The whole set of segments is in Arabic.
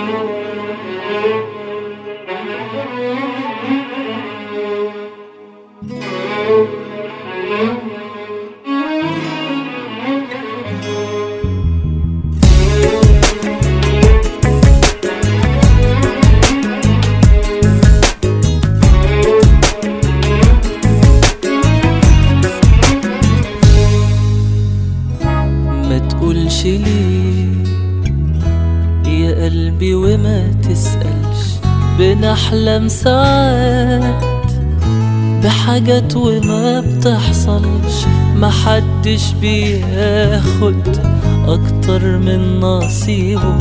ما تقولش ليه يا قلبي وما تسألش، بنحلم ساعات بحاجات وما بتحصلش، محدش بياخد اكتر من نصيبه،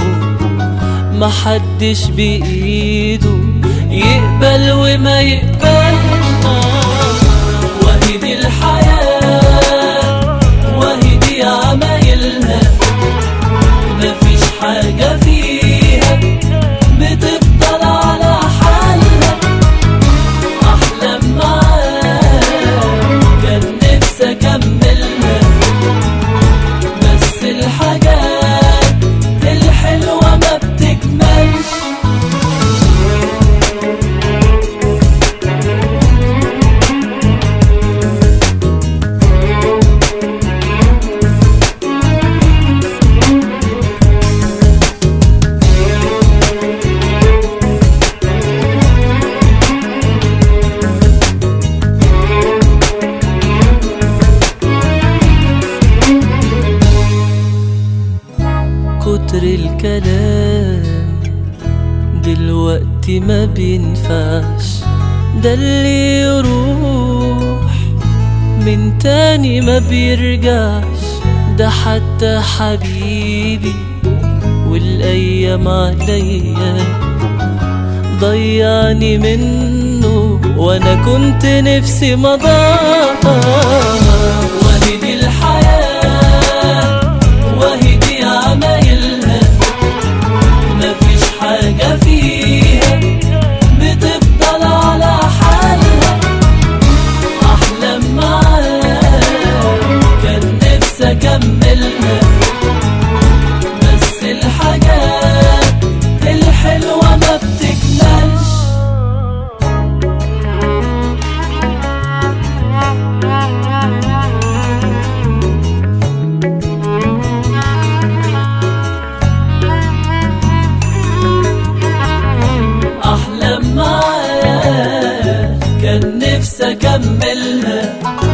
محدش بإيده يقبل وما يقبلش. وهي دي الحياة وهي دي عمايلها، مفيش حاجة فيها بتفضل على حالها. أحلام معاك كان نفسي أكملها، بس الحاجات الحلوة ما بتكملش. كتر الكلام دلوقتي ما بينفعش، ده اللي يروح من تاني ما بيرجعش، ده حتى حبيبي والأيام عليا ضيعني منه، وانا كنت نفسي مضاع. وهي دي الحياة وهي دي عمايلها، مفيش حاجة فيها بتفضل على حالها. أحلام معاك كان نفسي أكملها، بس الحاجات الحلوة ما بتكملش. كان نفسي أكملها،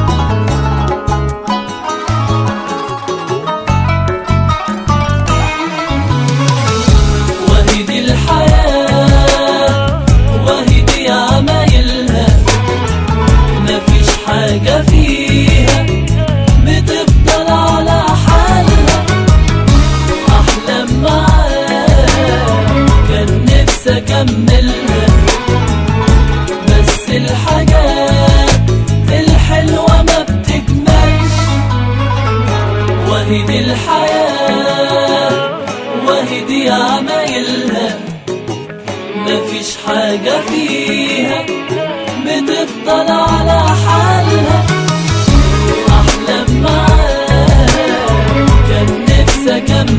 وهي دي الحياة وهي دي عمايلها، مفيش حاجة فيها بتفضل على حالها. أحلام معاك كان نفسي أكملها، بس الحاجات الحلوة ما بتكملش. وهي دي الحياة وهي دي عمايلها، مفيش حاجة فيها بتفضل على حالها. أحلام معاك كان نفسي أكملها،